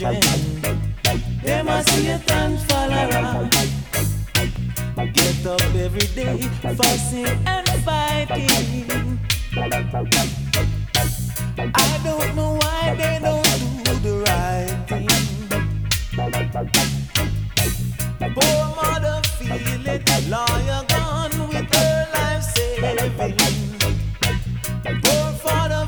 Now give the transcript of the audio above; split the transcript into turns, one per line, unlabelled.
Them a Satan follower. Get up every day, fussing and fighting. I don't know why they don't do the right thing. Poor mother feel it, lawyer gone with her life saving.